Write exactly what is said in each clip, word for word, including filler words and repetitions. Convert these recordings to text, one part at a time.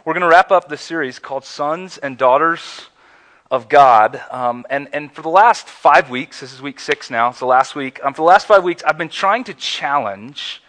We're going to wrap up this series called Sons and Daughters of God. Um, and, and for the last five weeks, this is week six now, so last week, um, for the last five weeks, I've been trying to challenge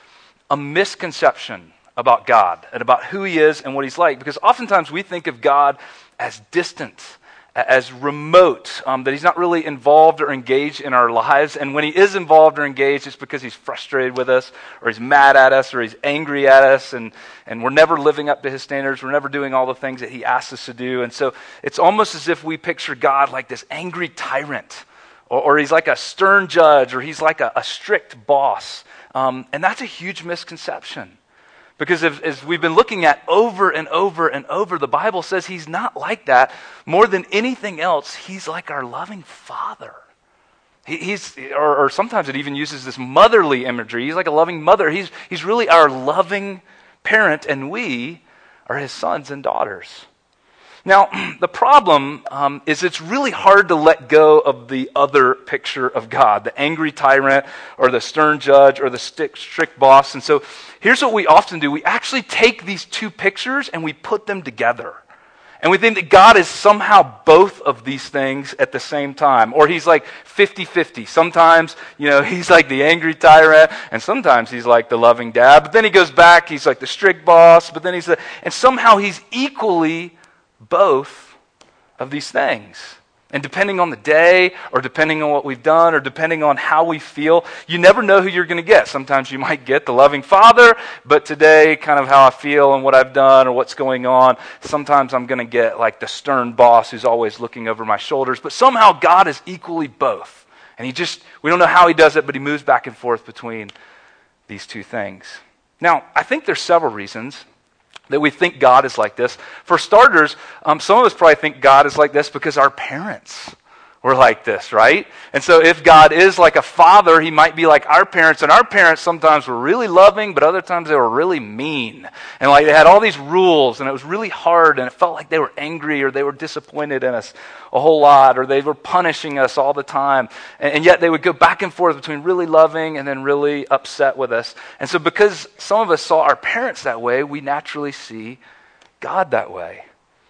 a misconception about God and about who he is and what he's like. Because oftentimes we think of God as distant, as remote, um, that he's not really involved or engaged in our lives. And when he is involved or engaged, it's because he's frustrated with us, or he's mad at us, or he's angry at us, and, and we're never living up to his standards. We're never doing all the things that he asks us to do. And so it's almost as if we picture God like this angry tyrant, or, or he's like a stern judge, or he's like a, a strict boss. Um, and that's a huge misconception. Because if, as we've been looking at over and over and over, the Bible says he's not like that. More than anything else, he's like our loving father. He, he's, or, or sometimes it even uses this motherly imagery. He's like a loving mother. He's, he's really our loving parent, and we are his sons and daughters. Now, the problem um, is it's really hard to let go of the other picture of God, the angry tyrant or the stern judge or the strict, strict boss. And so here's what we often do. We actually take these two pictures and we put them together. And we think that God is somehow both of these things at the same time. Or he's like fifty-fifty. Sometimes, you know, he's like the angry tyrant, and sometimes he's like the loving dad. But then he goes back, he's like the strict boss, but then he's the, and somehow he's equally both of these things. And depending on the day, or depending on what we've done, or depending on how we feel, you never know who you're going to get. Sometimes you might get the loving father, but today, kind of how I feel and what I've done or what's going on, sometimes I'm going to get like the stern boss who's always looking over my shoulders. But somehow God is equally both. And he just, we don't know how he does it, but he moves back and forth between these two things. Now, I think there's several reasons that we think God is like this. For starters, um, some of us probably think God is like this because our parents were like this, right? And so if God is like a father, he might be like our parents. And our parents sometimes were really loving, but other times they were really mean. And like they had all these rules, and it was really hard, and it felt like they were angry, or they were disappointed in us a whole lot, or they were punishing us all the time. And, and yet they would go back and forth between really loving and then really upset with us. And so because some of us saw our parents that way, we naturally see God that way.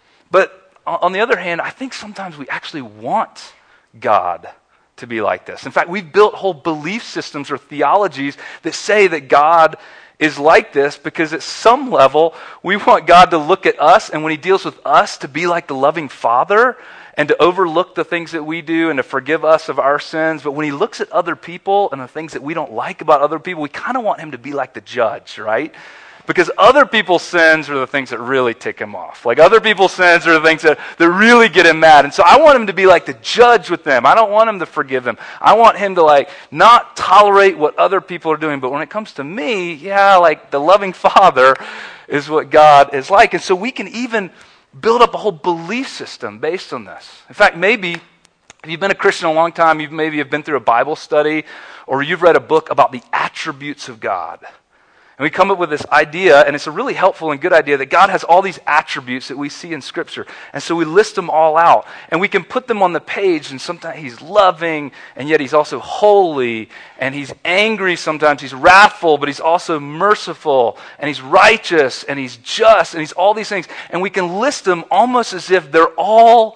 But on the other hand, I think sometimes we actually want God to be like this. In fact, we've built whole belief systems or theologies that say that God is like this because at some level we want God to look at us, and when he deals with us, to be like the loving father and to overlook the things that we do and to forgive us of our sins. But when he looks at other people and the things that we don't like about other people, we kind of want him to be like the judge, right? Because other people's sins are the things that really tick him off. Like other people's sins are the things that, that really get him mad. And so I want him to be like the judge with them. I don't want him to forgive them. I want him to like not tolerate what other people are doing. But when it comes to me, yeah, like the loving father is what God is like. And so we can even build up a whole belief system based on this. In fact, maybe if you've been a Christian a long time, you maybe have been through a Bible study, or you've read a book about the attributes of God. And we come up with this idea, and it's a really helpful and good idea, that God has all these attributes that we see in Scripture. And so we list them all out. And we can put them on the page, and sometimes he's loving, and yet he's also holy. And he's angry sometimes. He's wrathful, but he's also merciful. And he's righteous, and he's just, and he's all these things. And we can list them almost as if they're all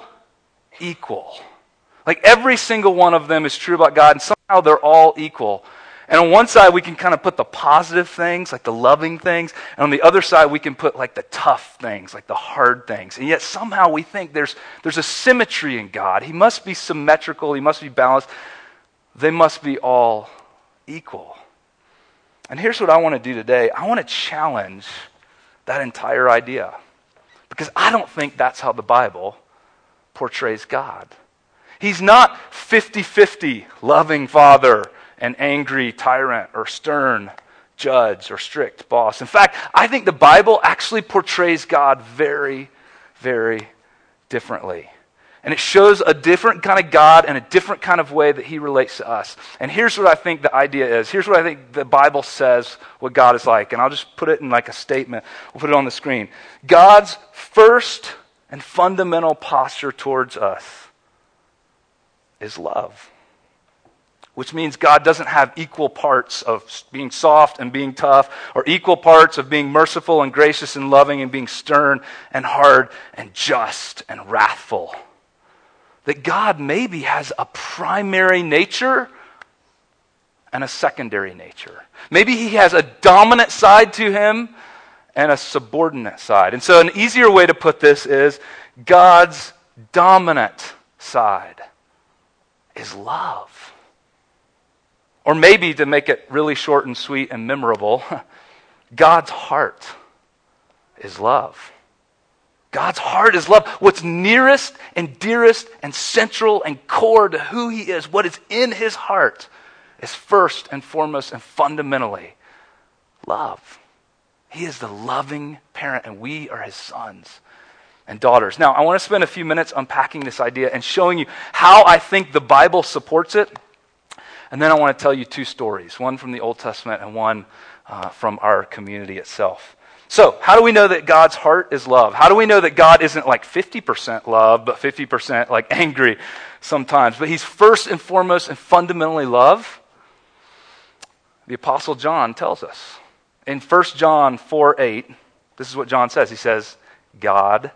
equal. Like every single one of them is true about God, and somehow they're all equal. And on one side, we can kind of put the positive things, like the loving things. And on the other side, we can put like the tough things, like the hard things. And yet somehow we think there's, there's a symmetry in God. He must be symmetrical. He must be balanced. They must be all equal. And here's what I want to do today. I want to challenge that entire idea. Because I don't think that's how the Bible portrays God. He's not fifty-fifty loving father an angry tyrant or stern judge or strict boss. In fact, I think the Bible actually portrays God very, very differently. And it shows a different kind of God and a different kind of way that he relates to us. And here's what I think the idea is. Here's what I think the Bible says what God is like. And I'll just put it in like a statement. We'll put it on the screen. God's first and fundamental posture towards us is love. which means God doesn't have equal parts of being soft and being tough, or equal parts of being merciful and gracious and loving and being stern and hard and just and wrathful. That God maybe has a primary nature and a secondary nature. Maybe he has a dominant side to him and a subordinate side. And so an easier way to put this is God's dominant side is love. Or maybe, to make it really short and sweet and memorable, God's heart is love. God's heart is love. What's nearest and dearest and central and core to who he is, what is in his heart, is first and foremost and fundamentally love. He is the loving parent, and we are his sons and daughters. Now, I want to spend a few minutes unpacking this idea and showing you how I think the Bible supports it. And then I want to tell you two stories, one from the Old Testament and one uh, from our community itself. So, how do we know that God's heart is love? How do we know that God isn't like fifty percent love, but fifty percent like angry sometimes? But he's first and foremost and fundamentally love. The Apostle John tells us. In First John four eight, this is what John says. He says, God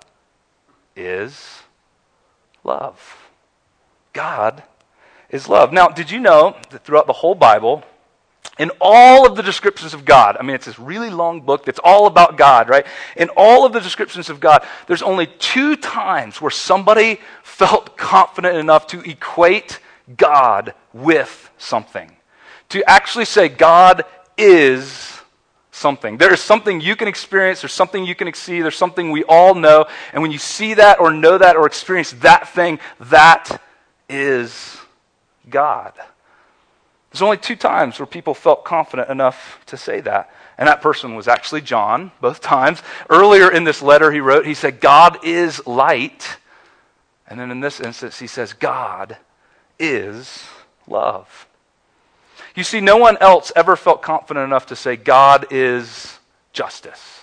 is love. God is love. Now, did you know that throughout the whole Bible, in all of the descriptions of God, I mean, it's this really long book that's all about God, right? In all of the descriptions of God, there's only two times where somebody felt confident enough to equate God with something. To actually say God is something. There is something you can experience, there's something you can see, there's something we all know, and when you see that or know that or experience that thing, that is God. There's only two times where people felt confident enough to say that. And that person was actually John, both times. Earlier in this letter he wrote, he said, God is light. And then in this instance, he says, God is love. You see, no one else ever felt confident enough to say, God is justice.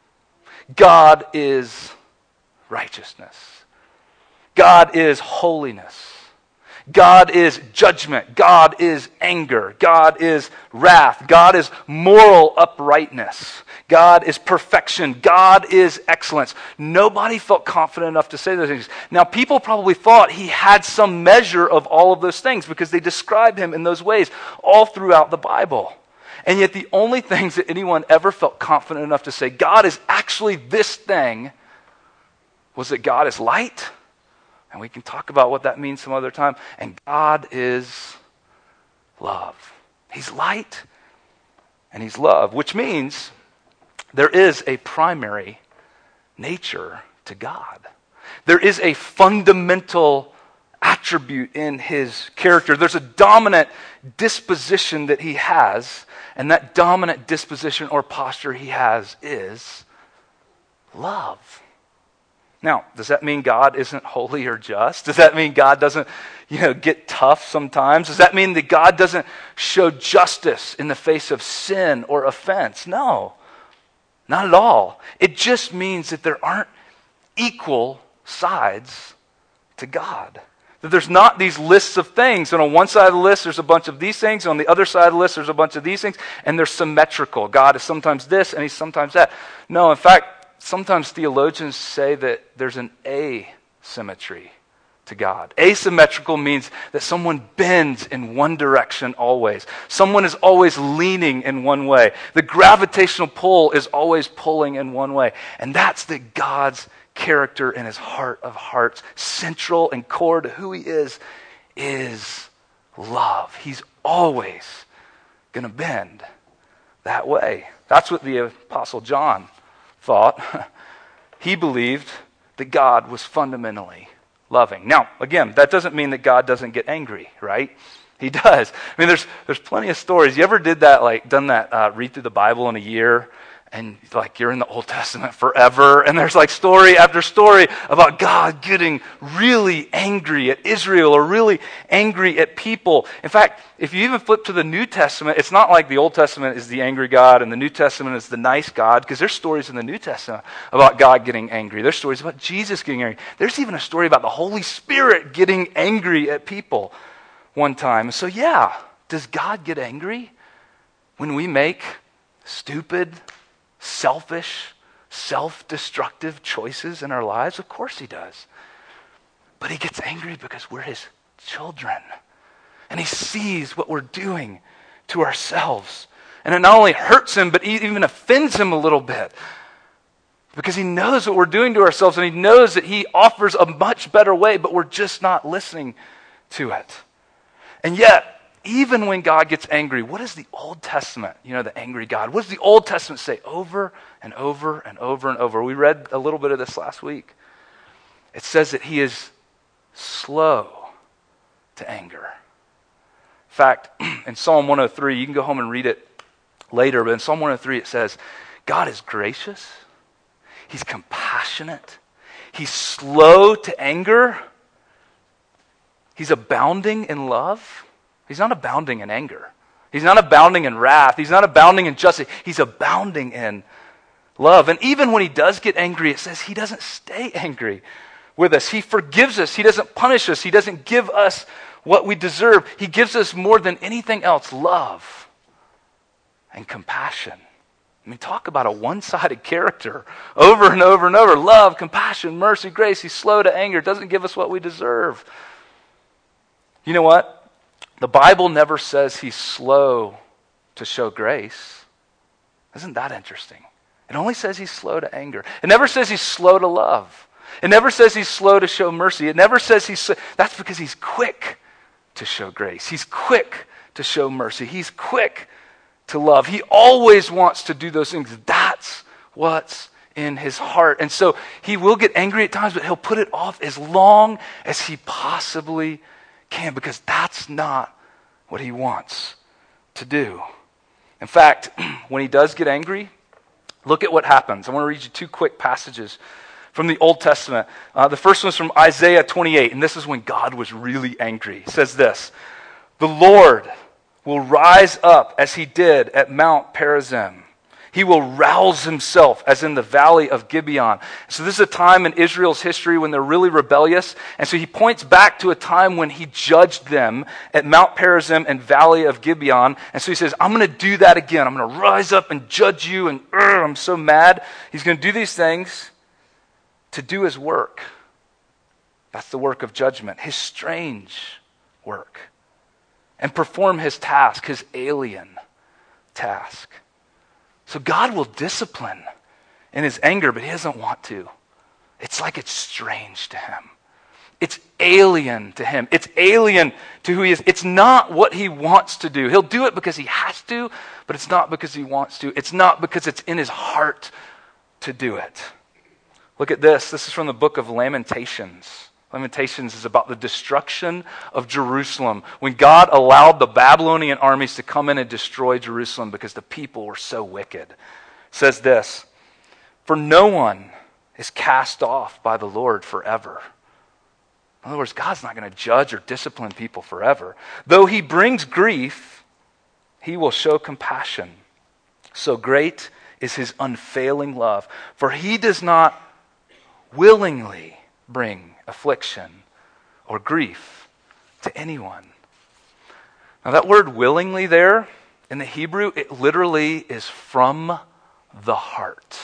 God is righteousness. God is holiness. God is judgment. God is anger. God is wrath. God is moral uprightness. God is perfection. God is excellence. Nobody felt confident enough to say those things. Now, people probably thought he had some measure of all of those things because they describe him in those ways all throughout the Bible. And yet the only things that anyone ever felt confident enough to say, God is actually this thing, was that God is light. And we can talk about what that means some other time. And God is love. He's light and he's love, which means there is a primary nature to God. There is a fundamental attribute in his character. There's a dominant disposition that he has, and that dominant disposition or posture he has is love. Now, does that mean God isn't holy or just? Does that mean God doesn't, you know, get tough sometimes? Does that mean that God doesn't show justice in the face of sin or offense? No, not at all. It just means that there aren't equal sides to God. That there's not these lists of things, and on one side of the list there's a bunch of these things, and on the other side of the list there's a bunch of these things, and they're symmetrical. God is sometimes this, and he's sometimes that. No, in fact, sometimes theologians say that there's an asymmetry to God. Asymmetrical means that someone bends in one direction always. Someone is always leaning in one way. The gravitational pull is always pulling in one way. And that's the God's character in his heart of hearts. Central and core to who he is, is love. He's always going to bend that way. That's what the Apostle John thought. He believed that God was fundamentally loving. Now, again, that doesn't mean that God doesn't get angry, right? He does. I mean, there's there's plenty of stories. You ever did that, like, done that, uh, read through the Bible in a year, and like you're in the Old Testament forever, and there's like story after story about God getting really angry at Israel or really angry at people. In fact, if you even flip to the New Testament, it's not like the Old Testament is the angry God and the New Testament is the nice God, because there's stories in the New Testament about God getting angry. There's stories about Jesus getting angry. There's even a story about the Holy Spirit getting angry at people. one time. So yeah, does God get angry when we make stupid, selfish, self-destructive choices in our lives? Of course he does. But he gets angry because we're his children. And he sees what we're doing to ourselves. And it not only hurts him, but it even offends him a little bit. Because he knows what we're doing to ourselves, and he knows that he offers a much better way, but we're just not listening to it. And yet, even when God gets angry, what does the Old Testament, you know, the angry God, what does the Old Testament say over and over and over and over? We read a little bit of this last week. It says that he is slow to anger. In fact, in Psalm one oh three, you can go home and read it later, but in Psalm one oh three it says, God is gracious, he's compassionate, he's slow to anger, he's abounding in love. He's not abounding in anger. He's not abounding in wrath. He's not abounding in justice. He's abounding in love. And even when he does get angry, it says he doesn't stay angry with us. He forgives us. He doesn't punish us. He doesn't give us what we deserve. He gives us more than anything else, love and compassion. I mean, talk about a one-sided character over and over and over. Love, compassion, mercy, grace. He's slow to anger. Doesn't give us what we deserve. You know what? The Bible never says he's slow to show grace. Isn't that interesting? It only says he's slow to anger. It never says he's slow to love. It never says he's slow to show mercy. It never says he's slow. That's because he's quick to show grace. He's quick to show mercy. He's quick to love. He always wants to do those things. That's what's in his heart. And so he will get angry at times, but he'll put it off as long as he possibly can, because that's not what he wants to do. In fact, when he does get angry, look at what happens. I want to read you two quick passages from the Old Testament. Uh, the first one is from Isaiah twenty-eight, and this is when God was really angry. It says this, "The Lord will rise up as he did at Mount Perazim. He will rouse himself as in the valley of Gibeon." So this is a time in Israel's history when they're really rebellious. And so he points back to a time when he judged them at Mount Perazim and valley of Gibeon. And so he says, I'm going to do that again. I'm going to rise up and judge you. And uh, I'm so mad. He's going to do these things to do his work. That's the work of judgment. His strange work. And perform his task, his alien task. So God will discipline in his anger, but he doesn't want to. It's like it's strange to him. It's alien to him. It's alien to who he is. It's not what he wants to do. He'll do it because he has to, but it's not because he wants to. It's not because it's in his heart to do it. Look at this. This is from the book of Lamentations. Lamentations is about the destruction of Jerusalem, when God allowed the Babylonian armies to come in and destroy Jerusalem because the people were so wicked. It says this, "For no one is cast off by the Lord forever." In other words, God's not going to judge or discipline people forever. "Though he brings grief, he will show compassion. So great is his unfailing love, for he does not willingly bring affliction or grief to anyone." Now that word willingly there in the Hebrew, it literally is from the heart.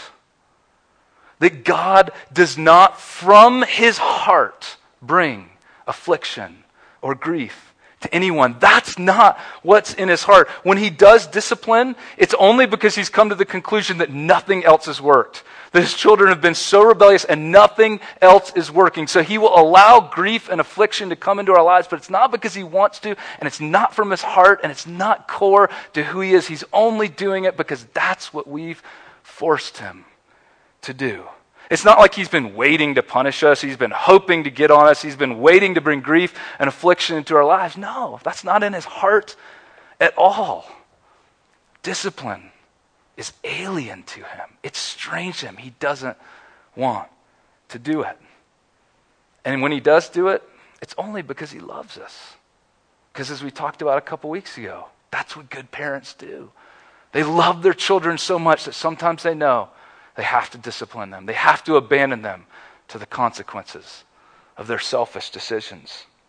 That God does not from his heart bring affliction or grief to anyone. That's not what's in his heart. When he does discipline, it's only because he's come to the conclusion that nothing else has worked. That his children have been so rebellious and nothing else is working. So he will allow grief and affliction to come into our lives, but it's not because he wants to, and it's not from his heart, and it's not core to who he is. He's only doing it because that's what we've forced him to do. It's not like he's been waiting to punish us. He's been hoping to get on us. He's been waiting to bring grief and affliction into our lives. No, that's not in his heart at all. Discipline is alien to him. It's strange to him. He doesn't want to do it. And when he does do it, it's only because he loves us. Because as we talked about a couple weeks ago, that's what good parents do. They love their children so much that sometimes they know they have to discipline them. They have to abandon them to the consequences of their selfish decisions.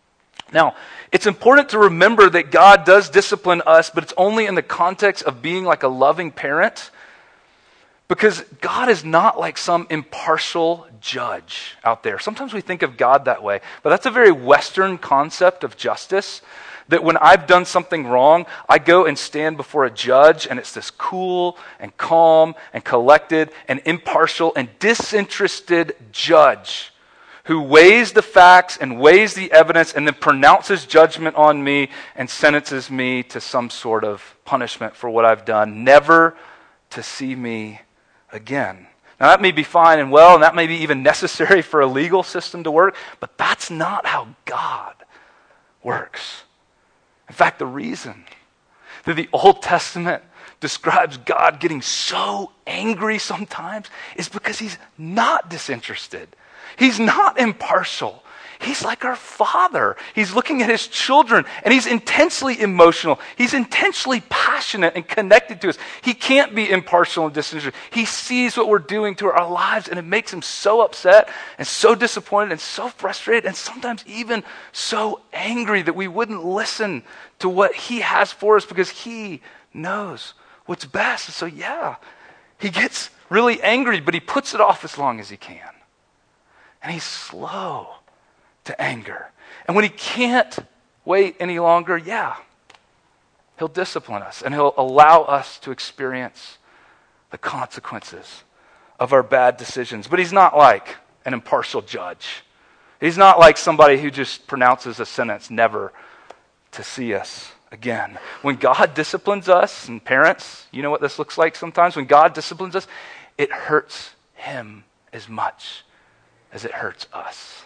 Now, it's important to remember that God does discipline us, but it's only in the context of being like a loving parent, because God is not like some impartial judge out there. Sometimes we think of God that way, but that's a very Western concept of justice, that when I've done something wrong, I go and stand before a judge, and it's this cool and calm and collected and impartial and disinterested judge who weighs the facts and weighs the evidence and then pronounces judgment on me and sentences me to some sort of punishment for what I've done, never to see me again. Now that may be fine and well, and that may be even necessary for a legal system to work, but that's not how God works. In fact, the reason that the Old Testament describes God getting so angry sometimes is because he's not disinterested. He's not impartial. He's like our Father. He's looking at his children, and he's intensely emotional. He's intensely passionate and connected to us. He can't be impartial and disinterested. He sees what we're doing to our lives, and it makes him so upset and so disappointed and so frustrated and sometimes even so angry that we wouldn't listen to what he has for us because he knows what's best. And so, yeah, he gets really angry, but he puts it off as long as he can. And he's slow to anger. And when he can't wait any longer, yeah, he'll discipline us and he'll allow us to experience the consequences of our bad decisions. But he's not like an impartial judge. He's not like somebody who just pronounces a sentence never to see us again. When God disciplines us, and parents, you know what this looks like sometimes. When God disciplines us, it hurts him as much as it hurts us.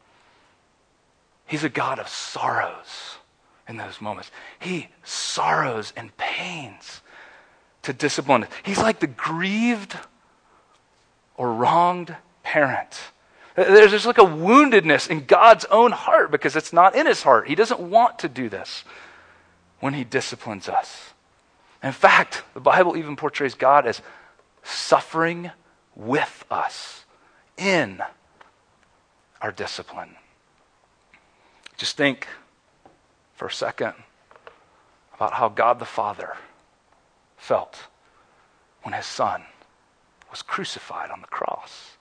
He's a God of sorrows in those moments. He sorrows and pains to discipline us. He's like the grieved or wronged parent. There's just like a woundedness in God's own heart because it's not in his heart. He doesn't want to do this when he disciplines us. In fact, the Bible even portrays God as suffering with us in our discipline. Just think for a second about how God the Father felt when his Son was crucified on the cross.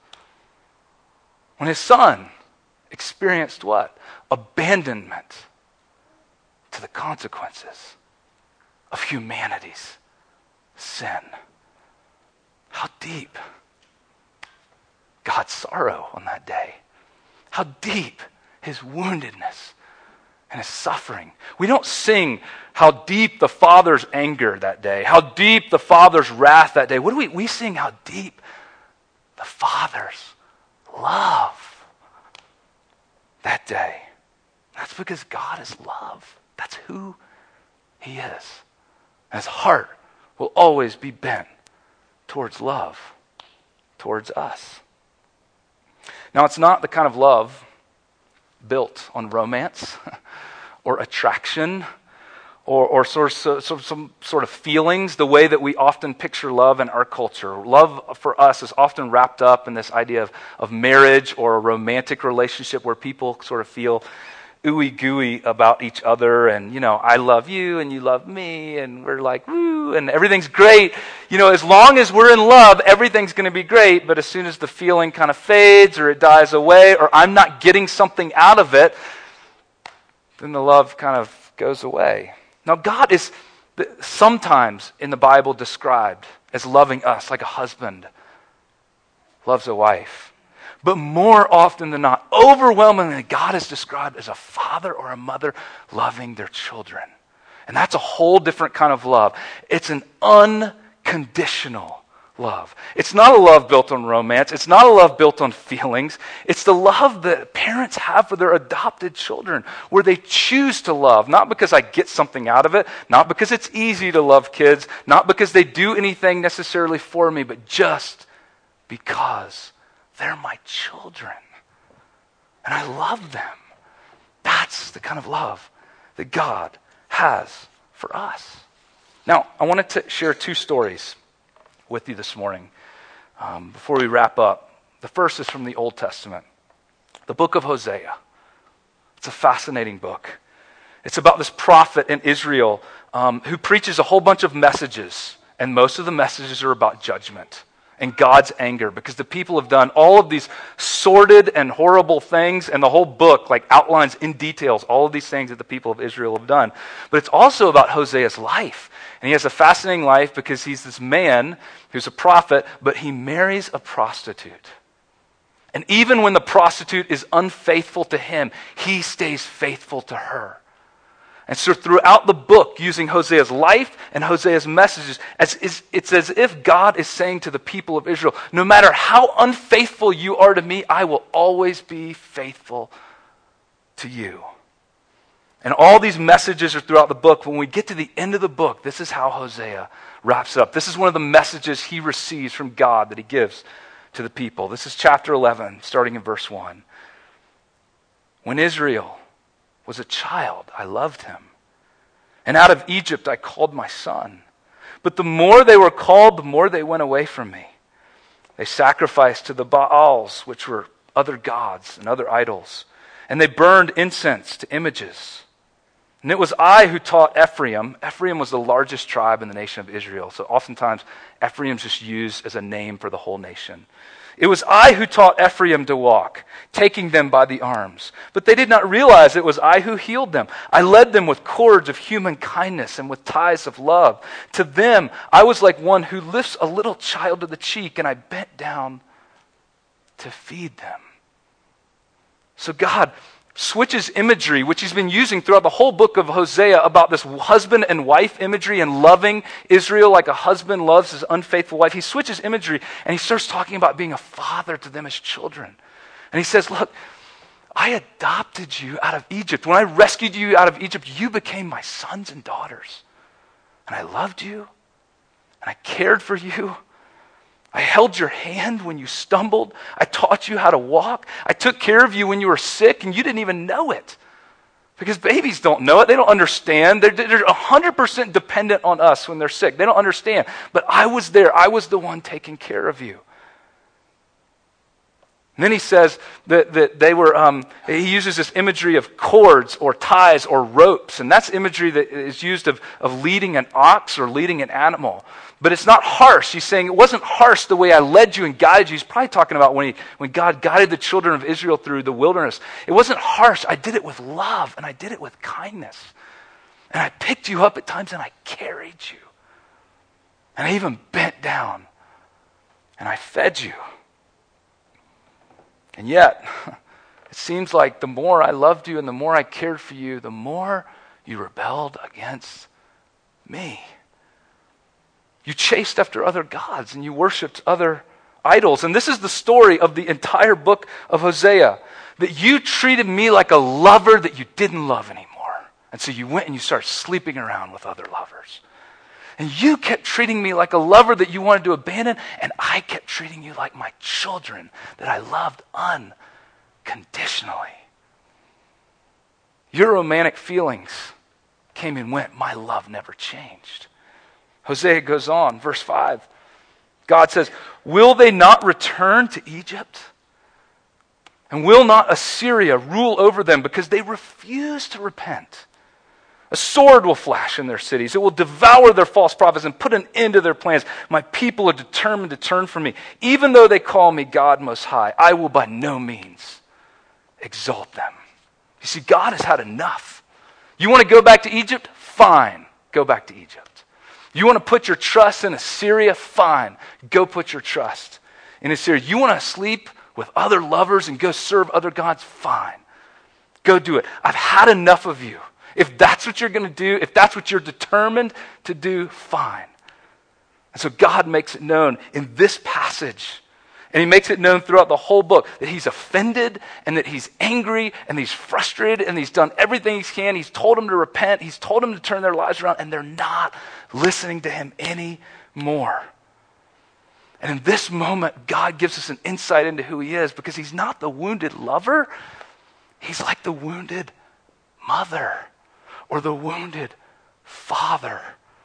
When his Son experienced what? Abandonment to the consequences of humanity's sin. How deep God's sorrow on that day. How deep his woundedness and his suffering. We don't sing how deep the Father's anger that day, how deep the Father's wrath that day. What do we, we sing how deep the Father's love that day. That's because God is love. That's who he is. And his heart will always be bent towards love, towards us. Now, it's not the kind of love built on romance or attraction or, or sort of, so, some sort of feelings, the way that we often picture love in our culture. Love for us is often wrapped up in this idea of, of marriage or a romantic relationship where people sort of feel ooey gooey about each other, and you know, I love you and you love me, and we're like woo, and everything's great. You know, as long as we're in love, everything's going to be great. But as soon as the feeling kind of fades, or it dies away, or I'm not getting something out of it, then the love kind of goes away. Now, God is sometimes in the Bible described as loving us like a husband loves a wife. But more often than not, overwhelmingly, God is described as a father or a mother loving their children. And that's a whole different kind of love. It's an unconditional love. It's not a love built on romance. It's not a love built on feelings. It's the love that parents have for their adopted children, where they choose to love, not because I get something out of it, not because it's easy to love kids, not because they do anything necessarily for me, but just because they're my children, and I love them. That's the kind of love that God has for us. Now, I wanted to share two stories with you this morning um, before we wrap up. The first is from the Old Testament, the book of Hosea. It's a fascinating book. It's about this prophet in Israel um, who preaches a whole bunch of messages, and most of the messages are about judgment and God's anger, because the people have done all of these sordid and horrible things, and the whole book like outlines in details all of these things that the people of Israel have done. But it's also about Hosea's life, and he has a fascinating life because he's this man who's a prophet, but he marries a prostitute. And even when the prostitute is unfaithful to him, he stays faithful to her. And so throughout the book, using Hosea's life and Hosea's messages, as is, it's as if God is saying to the people of Israel, no matter how unfaithful you are to me, I will always be faithful to you. And all these messages are throughout the book. When we get to the end of the book, this is how Hosea wraps up. This is one of the messages he receives from God that he gives to the people. This is chapter eleven, starting in verse one. When Israel was a child, I loved him. And out of Egypt I called my son. But the more they were called, the more they went away from me. They sacrificed to the Baals, which were other gods and other idols. And they burned incense to images. And it was I who taught Ephraim. Ephraim was the largest tribe in the nation of Israel. So oftentimes Ephraim's just used as a name for the whole nation. It was I who taught Ephraim to walk, taking them by the arms. But they did not realize it was I who healed them. I led them with cords of human kindness and with ties of love. To them, I was like one who lifts a little child to the cheek, and I bent down to feed them. So God switches imagery, which he's been using throughout the whole book of Hosea, about this husband and wife imagery and loving Israel like a husband loves his unfaithful wife. He switches imagery and he starts talking about being a father to them as children. And he says, look, I adopted you out of Egypt. When I rescued you out of Egypt, you became my sons and daughters. And I loved you and I cared for you. I held your hand when you stumbled. I taught you how to walk. I took care of you when you were sick and you didn't even know it. Because babies don't know it. They don't understand. They're, they're one hundred percent dependent on us when they're sick. They don't understand. But I was there. I was the one taking care of you. And then he says that, that they were, um, he uses this imagery of cords or ties or ropes. And that's imagery that is used of, of leading an ox or leading an animal. But it's not harsh. He's saying it wasn't harsh the way I led you and guided you. He's probably talking about when, he, when God guided the children of Israel through the wilderness. It wasn't harsh. I did it with love and I did it with kindness. And I picked you up at times and I carried you. And I even bent down and I fed you. And yet, it seems like the more I loved you and the more I cared for you, the more you rebelled against me. You chased after other gods and you worshiped other idols. And this is the story of the entire book of Hosea, that you treated me like a lover that you didn't love anymore. And so you went and you started sleeping around with other lovers. And you kept treating me like a lover that you wanted to abandon, and I kept treating you like my children that I loved unconditionally. Your romantic feelings came and went. My love never changed. Hosea goes on, verse five. God says, will they not return to Egypt? And will not Assyria rule over them because they refuse to repent? A sword will flash in their cities. It will devour their false prophets and put an end to their plans. My people are determined to turn from me. Even though they call me God Most High, I will by no means exalt them. You see, God has had enough. You want to go back to Egypt? Fine. Go back to Egypt. You want to put your trust in Assyria? Fine. Go put your trust in Assyria. You want to sleep with other lovers and go serve other gods? Fine. Go do it. I've had enough of you. If that's what you're going to do, if that's what you're determined to do, fine. And so God makes it known in this passage, and he makes it known throughout the whole book, that he's offended and that he's angry and he's frustrated and he's done everything he can. He's told them to repent. He's told them to turn their lives around, and they're not listening to him anymore. And in this moment, God gives us an insight into who he is, because he's not the wounded lover. He's like the wounded mother or the wounded father.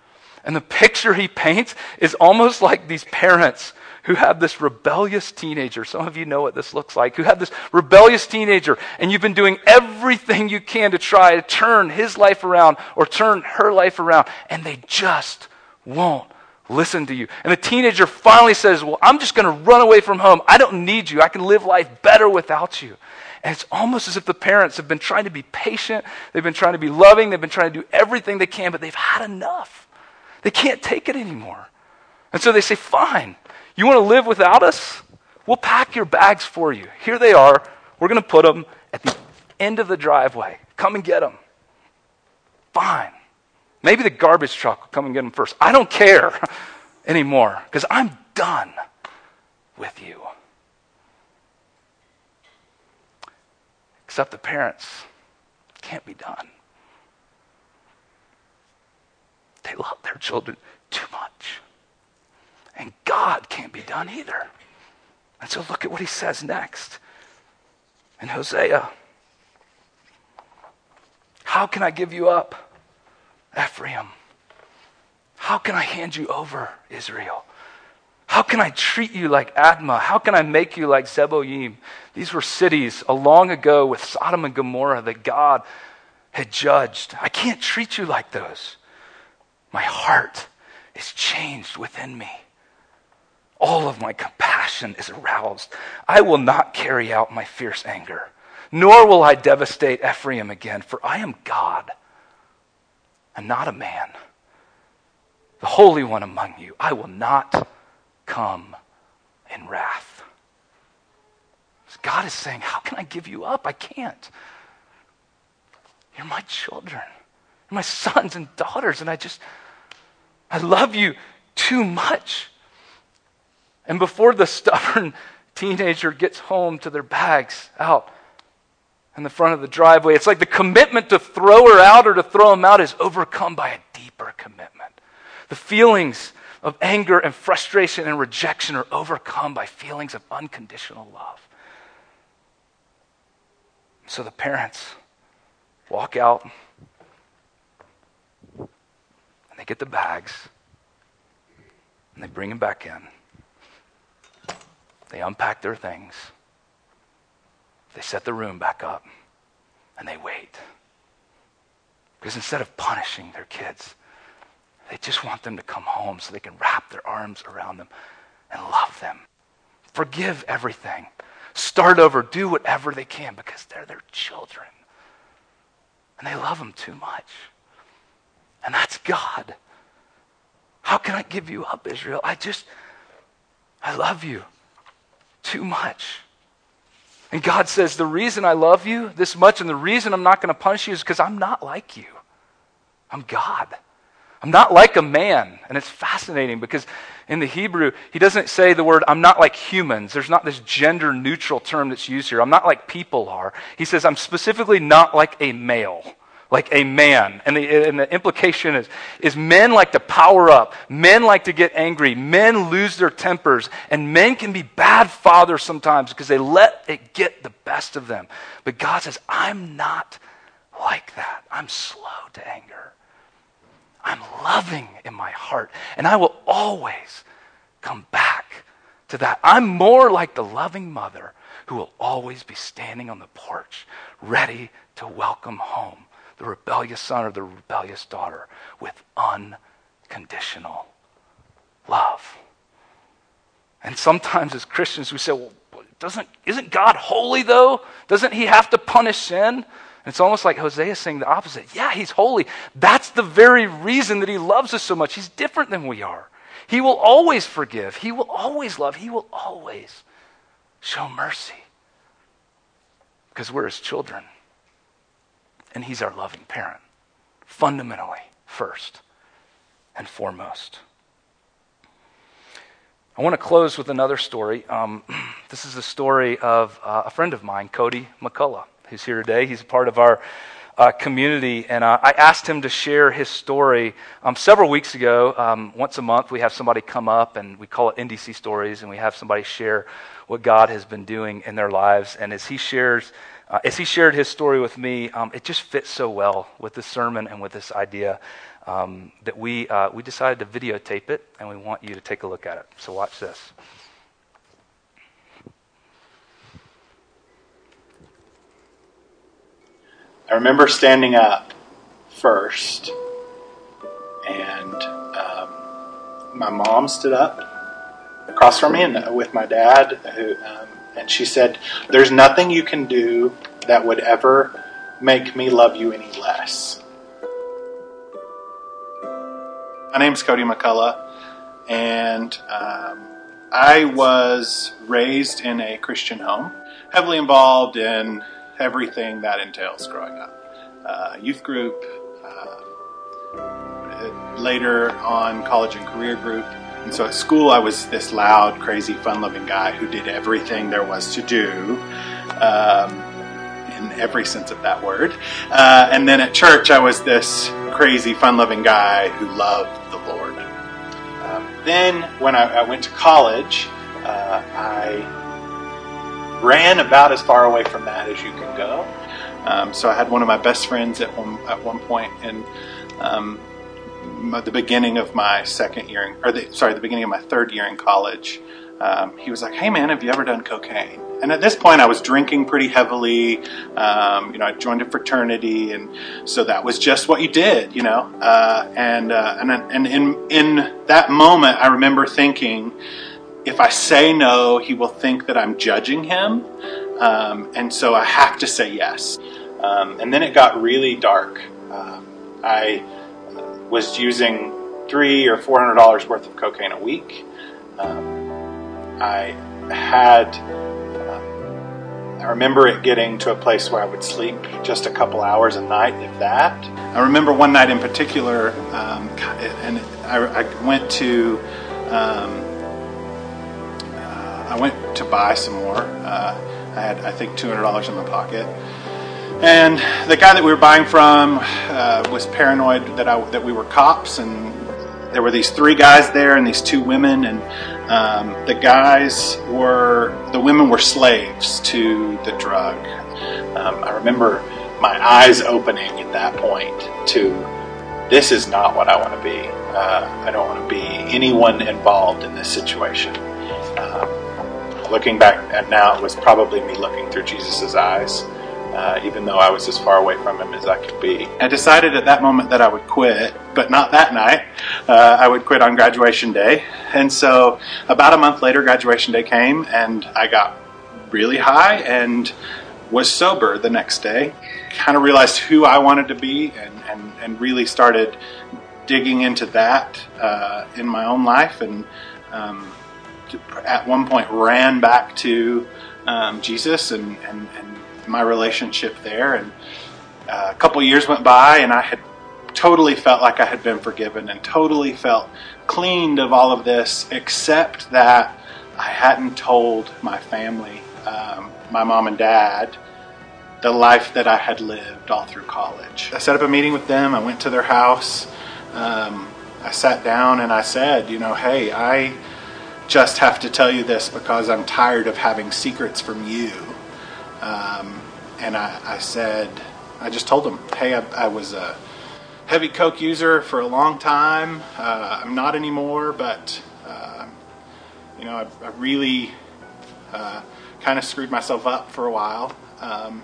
And the picture he paints is almost like these parents who have this rebellious teenager. Some of you know what this looks like. Who have this rebellious teenager, and you've been doing everything you can to try to turn his life around or turn her life around, and they just won't listen to you. And the teenager finally says, well, I'm just going to run away from home. I don't need you. I can live life better without you. And it's almost as if the parents have been trying to be patient. They've been trying to be loving. They've been trying to do everything they can, but they've had enough. They can't take it anymore. And so they say, fine. You want to live without us? We'll pack your bags for you. Here they are. We're going to put them at the end of the driveway. Come and get them. Fine. Maybe the garbage truck will come and get them first. I don't care anymore because I'm done with you. Except the parents can't be done. They love their children too much. And God can't be done either. And so look at what he says next. In Hosea, how can I give you up, Ephraim? How can I hand you over, Israel? How can I treat you like Admah? How can I make you like Zeboim? These were cities a long ago with Sodom and Gomorrah that God had judged. I can't treat you like those. My heart is changed within me. All of my compassion is aroused. I will not carry out my fierce anger, nor will I devastate Ephraim again, for I am God and not a man, the Holy One among you. I will not come in wrath. God is saying, how can I give you up? I can't. You're my children. You're my sons and daughters, and I just, I love you too much. And before the stubborn teenager gets home to their bags out in the front of the driveway, it's like the commitment to throw her out or to throw him out is overcome by a deeper commitment. The feelings of anger and frustration and rejection are overcome by feelings of unconditional love. So the parents walk out and they get the bags and they bring them back in. They unpack their things. They set the room back up and they wait. Because instead of punishing their kids, they just want them to come home so they can wrap their arms around them and love them. Forgive everything. Start over. Do whatever they can because they're their children. And they love them too much. And that's God. How can I give you up, Israel? I just, I love you too much. And God says, the reason I love you this much and the reason I'm not going to punish you is because I'm not like you. I'm God. I'm not like a man. And it's fascinating because in the Hebrew, he doesn't say the word, I'm not like humans. There's not this gender neutral term that's used here. I'm not like people are. He says, I'm specifically not like a male, like a man. And the, and the implication is, is men like to power up. Men like to get angry. Men lose their tempers. And men can be bad fathers sometimes because they let it get the best of them. But God says, I'm not like that. I'm slow to anger. I'm loving in my heart, and I will always come back to that. I'm more like the loving mother who will always be standing on the porch, ready to welcome home the rebellious son or the rebellious daughter with unconditional love. And sometimes as Christians we say, well, doesn't, isn't God holy though? Doesn't he have to punish sin? It's almost like Hosea is saying the opposite. Yeah, he's holy. That's the very reason that he loves us so much. He's different than we are. He will always forgive. He will always love. He will always show mercy. Because we're his children. And he's our loving parent. Fundamentally, first and foremost. I want to close with another story. Um, this is the story of uh, a friend of mine, Cody McCullough, who's here today. He's a part of our uh, community, and uh, I asked him to share his story um, several weeks ago. Um, once a month, we have somebody come up, and we call it N D C Stories, and we have somebody share what God has been doing in their lives. And as he shares, uh, as he shared his story with me, um, it just fits so well with this sermon and with this idea um, that we uh, we decided to videotape it, and we want you to take a look at it. So watch this. I remember standing up first, and um, my mom stood up across from me and with my dad, who, um, and she said, "There's nothing you can do that would ever make me love you any less." My name's Cody McCullough, and um, I was raised in a Christian home, heavily involved in everything that entails growing up. Uh, youth group, uh, later on college and career group. And so at school I was this loud, crazy, fun-loving guy who did everything there was to do, um, in every sense of that word. Uh, and then at church I was this crazy, fun-loving guy who loved the Lord. Um, then when I, I went to college, uh, I ran about as far away from that as you can go. Um, so I had one of my best friends at one at one point in um, my, the beginning of my second year, in, or the, sorry, the beginning of my third year in college. Um, he was like, "Hey man, have you ever done cocaine?" And at this point, I was drinking pretty heavily. Um, you know, I joined a fraternity, and so that was just what you did, you know. Uh, and uh, and and in in that moment, I remember thinking, if I say no, he will think that I'm judging him, um, and so I have to say yes. Um, and then it got really dark. Um, I was using three or four hundred dollars worth of cocaine a week. Um, I had. Uh, I remember it getting to a place where I would sleep just a couple hours a night, if that. I remember one night in particular, um, and I, I went to. Um, I went to buy some more. Uh, I had, I think, two hundred dollars in my pocket. And the guy that we were buying from uh, was paranoid that I, that we were cops, and there were these three guys there and these two women, and um, the guys were, the women were slaves to the drug. Um, I remember my eyes opening at that point to, this is not what I want to be. Uh, I don't want to be anyone involved in this situation. Um, Looking back at now, it was probably me looking through Jesus' eyes, uh, even though I was as far away from him as I could be. I decided at that moment that I would quit, but not that night. Uh, I would quit on graduation day. And so about a month later, graduation day came, and I got really high and was sober the next day. Kind of realized who I wanted to be, and, and, and really started digging into that uh, in my own life, and um, at one point ran back to um, Jesus and, and, and my relationship there. And uh, a couple years went by, and I had totally felt like I had been forgiven and totally felt cleaned of all of this, except that I hadn't told my family, um, my mom and dad, the life that I had lived all through college. I set up a meeting with them. I went to their house. Um, I sat down and I said, you know, hey, I just have to tell you this because I'm tired of having secrets from you. Um, and I, I said, I just told them, hey, I, I was a heavy coke user for a long time. Uh, I'm not anymore, but, uh, you know, I, I really uh, kind of screwed myself up for a while. Um,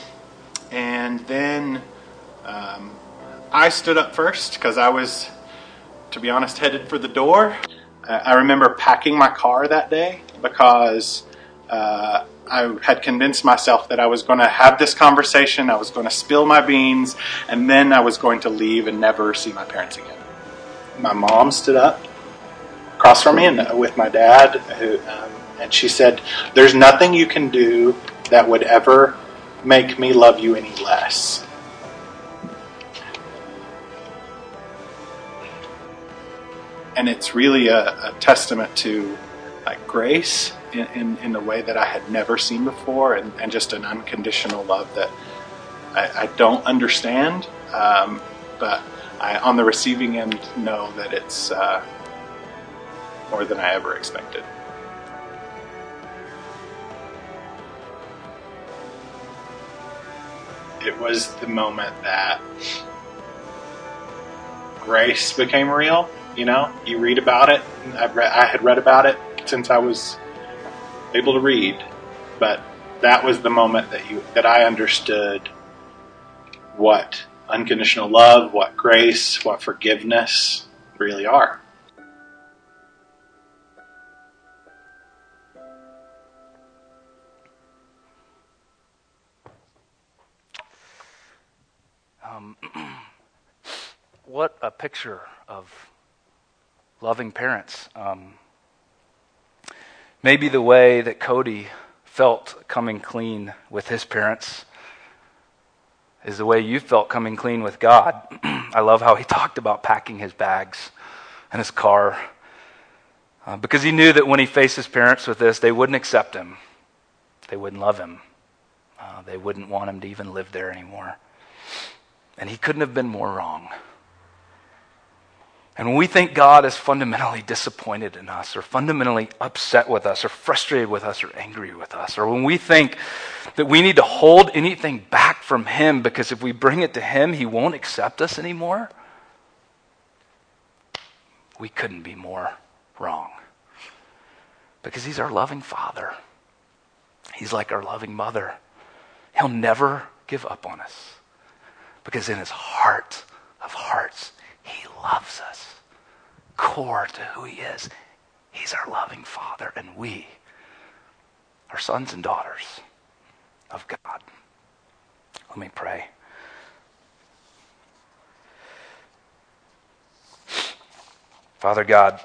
and then um, I stood up first because I was, to be honest, headed for the door. I remember packing my car that day because uh, I had convinced myself that I was going to have this conversation, I was going to spill my beans, and then I was going to leave and never see my parents again. My mom stood up across from me and with my dad, who, um, and she said, "There's nothing you can do that would ever make me love you any less." And it's really a, a testament to like grace in, in, in a way that I had never seen before, and, and just an unconditional love that I, I don't understand, um, but I, on the receiving end, know that it's uh, more than I ever expected. It was the moment that grace became real. You know, you read about it. I've read, I had read about it since I was able to read, but that was the moment that you that I understood what unconditional love, what grace, what forgiveness really are. Um, what a picture of loving parents. Um, maybe the way that Cody felt coming clean with his parents is the way you felt coming clean with God. I love how he talked about packing his bags and his car uh, because he knew that when he faced his parents with this, they wouldn't accept him. They wouldn't love him. Uh, they wouldn't want him to even live there anymore. And he couldn't have been more wrong. And when we think God is fundamentally disappointed in us, or fundamentally upset with us, or frustrated with us, or angry with us, or when we think that we need to hold anything back from him because if we bring it to him, he won't accept us anymore, we couldn't be more wrong. Because he's our loving Father. He's like our loving mother. He'll never give up on us. Because in his heart of hearts, he loves us. Core to who he is. He's our loving Father, and we are sons and daughters of God. Let me pray. Father God,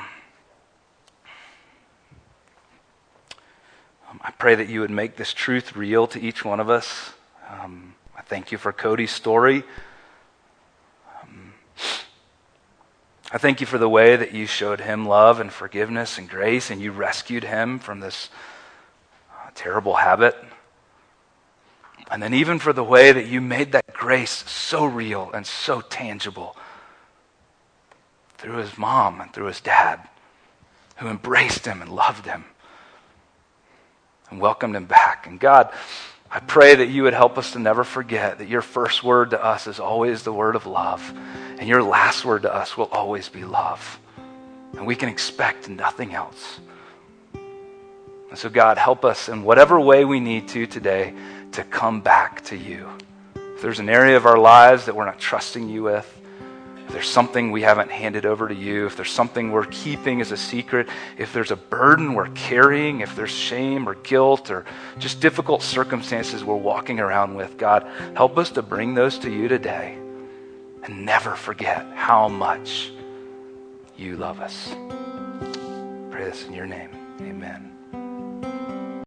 I pray that you would make this truth real to each one of us. Um, I thank you for Cody's story. Um, I thank you for the way that you showed him love and forgiveness and grace, and you rescued him from this uh, terrible habit. And then even for the way that you made that grace so real and so tangible through his mom and through his dad, who embraced him and loved him and welcomed him back. And God, I pray that you would help us to never forget that your first word to us is always the word of love, and your last word to us will always be love. And we can expect nothing else. And so God, help us in whatever way we need to today to come back to you. If there's an area of our lives that we're not trusting you with, if there's something we haven't handed over to you, if there's something we're keeping as a secret, if there's a burden we're carrying, if there's shame or guilt or just difficult circumstances we're walking around with, God, help us to bring those to you today and never forget how much you love us. Pray this in your name. Amen.